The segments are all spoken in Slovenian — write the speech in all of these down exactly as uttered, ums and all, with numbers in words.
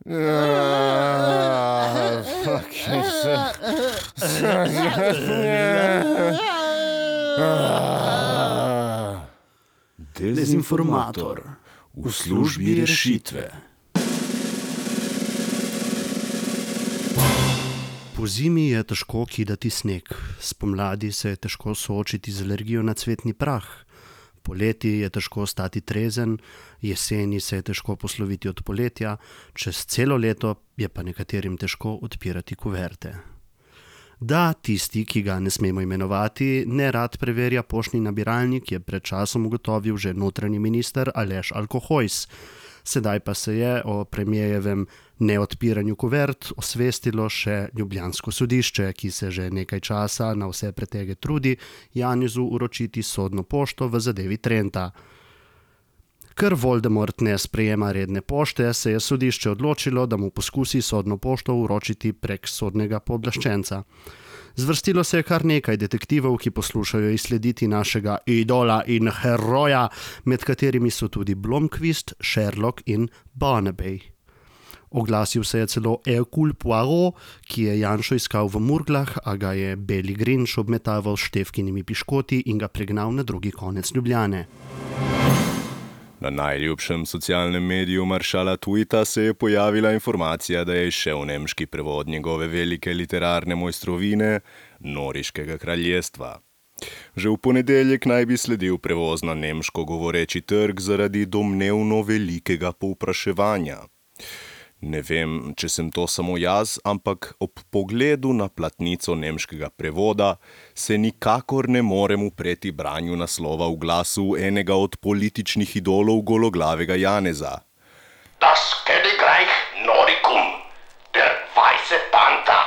Ah, fucking shit. Ah. Dezinformator v službi rešitve. Pozimi je težko kidati sneg, spomladi se je težko soočiti z alergijo na cvetni prah, poleti je težko ostati trezen, jeseni se je težko posloviti od poletja, čez celo leto je pa nekaterim težko odpirati kuverte. Da, tisti, ki ga ne smemo imenovati, nerad preverja poštni nabiralnik, je pred časom ugotovil že notranji minister Aleš Alkohojs. Sedaj pa se je o premierjevem neodpiranju kuvert osvestilo še ljubljansko sodišče, ki se že nekaj časa na vse pretege trudi Janezu uročiti sodno pošto v zadevi Trenta. Ker Voldemort ne sprejema redne pošte, se je sodišče odločilo, da mu poskusi sodno pošto uročiti prek sodnega pooblaščenca. Zvrstilo se je kar nekaj detektivov, ki poslušajo izslediti našega idola in heroja, med katerimi so tudi Blomqvist, Sherlock in Barnaby. Oglasil se je celo Hercule Poirot, ki je Janšo iskal v Murglah, a ga je Beli Grinč obmetaval s štefkinimi piškoti in ga pregnal na drugi konec Ljubljane. Na najljubšem socialnem mediju maršala Twita se je pojavila informacija, da je izšel nemški prevod njegove velike literarne mojstrovine Noriškega kraljestva. Že v ponedeljek naj bi sledil prevoz na nemško govoreči trg zaradi domnevno velikega povpraševanja. Ne vem, če sem to samo jaz, ampak ob pogledu na platnico nemškega prevoda se nikakor ne morem upreti branju naslova v glasu enega od političnih idolov gologlavega Janeza. Das Königreich Noricum, der weiße Panther.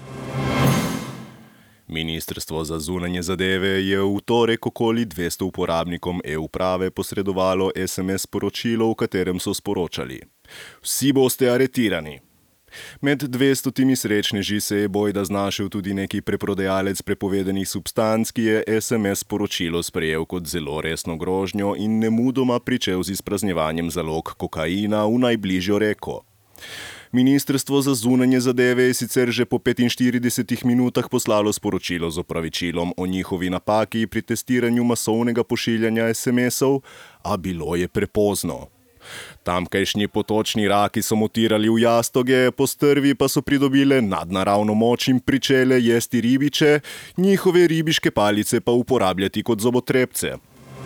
Ministrstvo za zunanje zadeve je v torek okoli dvesto uporabnikom e-uprave posredovalo es em es sporočilo, v katerem so sporočali: Vsi boste aretirani. Med dvestotimi srečneži se je bojda znašel tudi neki preprodajalec prepovedanih substanc, ki je es em es sporočilo sprejel kot zelo resno grožnjo in nemudoma pričel z izpraznjevanjem zalog kokaina v najbližjo reko. Ministrstvo za zunanje zadeve je sicer že po petinštiridesetih minutah poslalo sporočilo z opravičilom o njihovi napaki pri testiranju masovnega pošiljanja es em esov, a bilo je prepozno. Tamkajšnji potočni raki so mutirali v jastoge, postrvi pa so pridobile nadnaravno moč in pričele jesti ribiče, njihove ribiške palice pa uporabljati kot zobotrebce.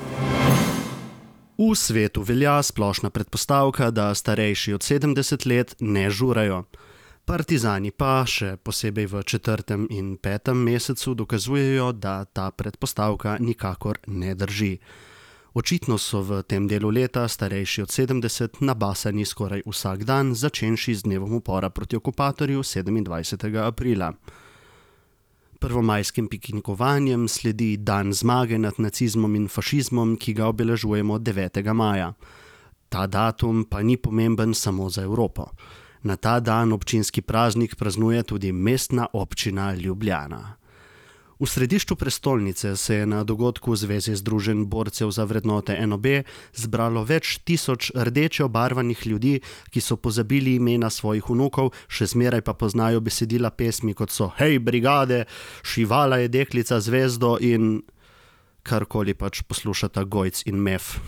V svetu velja splošna predpostavka, da starejši od sedemdeset let ne žurajo. Partizani pa, še posebej v četrtem in petem mesecu, dokazujejo, da ta predpostavka nikakor ne drži. Očitno so v tem delu leta starejši od sedemdeset nabasani skoraj vsak dan, začenši z dnevom upora proti okupatorju sedemindvajsetega aprila. Prvomajskim piknikovanjem sledi dan zmage nad nacizmom in fašizmom, ki ga obeležujemo devetega maja. Ta datum pa ni pomemben samo za Evropo. Na ta dan občinski praznik praznuje tudi mestna občina Ljubljana. V središču prestolnice se je na dogodku Zveze združenj borcev za vrednote en o be zbralo več tisoč rdeče obarvanih ljudi, ki so pozabili imena svojih vnukov, še zmeraj pa poznajo besedila pesmi, kot so Hej, brigade, šivala je deklica zvezdo in karkoli pač poslušata Gojc in Mef.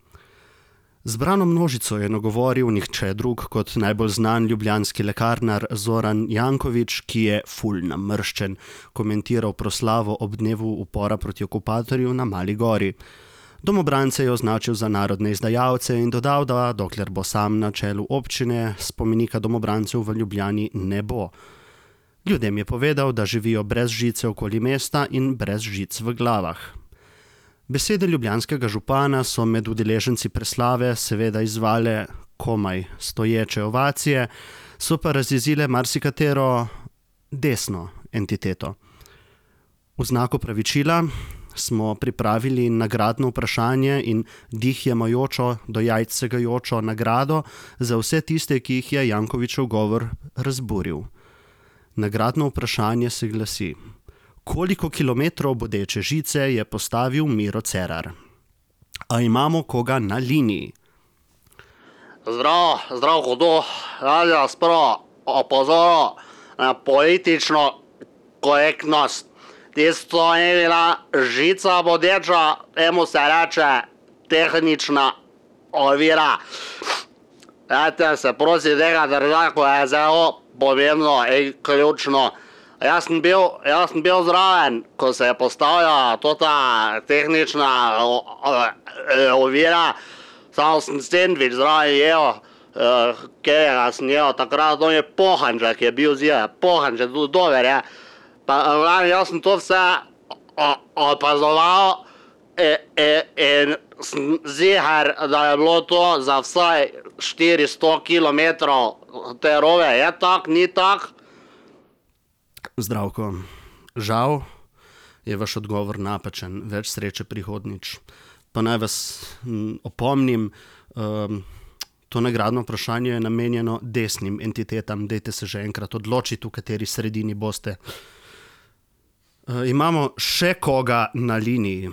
Zbrano množico je nagovoril nihče drug kot najbolj znan ljubljanski lekarnar Zoran Janković, ki je ful namrščen, komentiral proslavo ob dnevu upora proti okupatorju na Mali gori. Domobrance je označil za narodne izdajalce in dodal, da dokler bo sam na čelu občine, spomenika domobrancev v Ljubljani ne bo. Ljudem je povedal, da živijo brez žice okoli mesta in brez žic v glavah. Besede ljubljanskega župana so med udeleženci preslave seveda izzvale komaj stoječe ovacije, so pa razjezile marsikatero desno entiteto. V znak opravičila smo pripravili nagradno vprašanje in dih jemajočo do jajc segajočo nagrado za vse tiste, ki jih je Jankovićev govor razburil. Nagradno vprašanje se glasi: Koliko kilometrov bodeče žice je postavil Miro Cerar? A imamo koga na liniji? Zdrav, zdrav, hudo. rad vas prvo opozoril na politično korektnost. Tisto je bila žica bodeča, temu se reče tehnična ovira. Dajte se prosi tega držati, ko je zelo pomembno in ključno. Jaz sem bil, jaz sem bil zraven, ko se je postavila ta tehnična o, o, ovira, samo sem sendvič zraven jel, uh, katerega sem jel takrat, on je pohanček je bil zile, pohanček tudi dober je. Pa uh, jaz sem to vse opazoval in, in, in sem ziher, da je bilo to za vsaj štiristo kilometrov te rove. Je tak, ni tak? Zdravko, žal je vaš odgovor napačen, več sreče prihodnič. Pa naj vas m, opomnim, um, to nagradno vprašanje je namenjeno desnim entitetam, dajte se že enkrat odločiti, v kateri sredini boste. Uh, imamo še koga na liniji?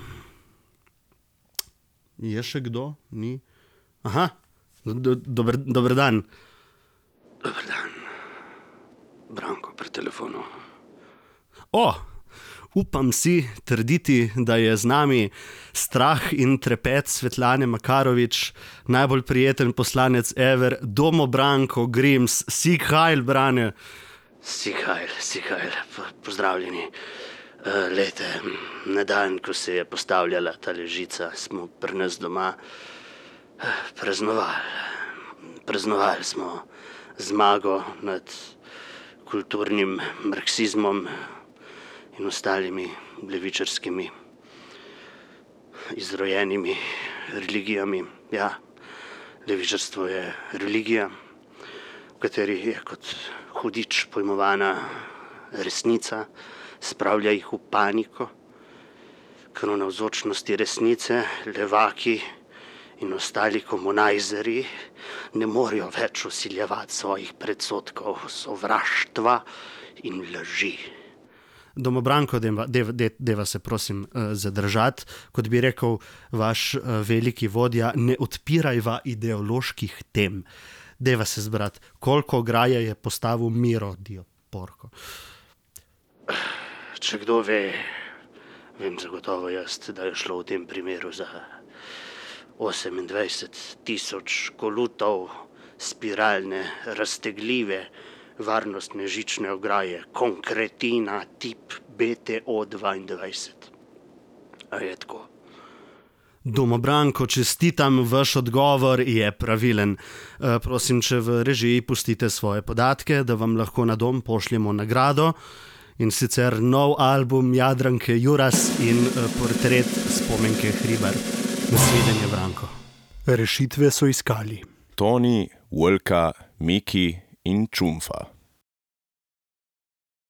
Je še kdo? Ni? Aha, do, dober, dober dan. Dober dan. Branko pri telefonu. O, upam si trditi, da je z nami strah in trepet Svetlane Makarovič, najbolj prijeten poslanec ever, Domo Branko Grims, Sig Heil, Brane. Sig Heil, Sig Heil, pozdravljeni. Uh, lejte, na dan, ko se je postavljala ta žica, smo pri nas doma uh, praznovali. Praznovali smo zmago nad kulturnim marksizmom in ostalimi levičarskimi izrojenimi religijami. Ja, levičarstvo je religija, v kateri je kot hudič pojmovana resnica, spravlja jih v paniko, ker v navzočnosti resnice levaki in ostali komunajzeri ne morejo več vsiljevati svojih predsodkov, sovraštva in laži. Domo Branko, deva, deva, deva se prosim uh, zadržati. Kot bi rekel vaš uh, veliki vodja, ne odpirajva ideoloških tem. Deva se zbrati, koliko graje je postavil Miro Dioporko. Če kdo ve, vem zagotovo jaz, da je šlo v tem primeru za osemindvajset tisoč kolutov spiralne, raztegljive, varnostne žične ograje, konkretina tip B T O dvaindvajset. A je tako? Domo Branko, čestitam, vaš odgovor je pravilen. E, prosim, če v režiji pustite svoje podatke, da vam lahko na dom pošljemo nagrado, in sicer nov album Jadranke Juras in e, portret Spomenke Hribar. Nasvidenje, Branko. Rešitve so iskali Toni, Volka, Miki in Čumfa.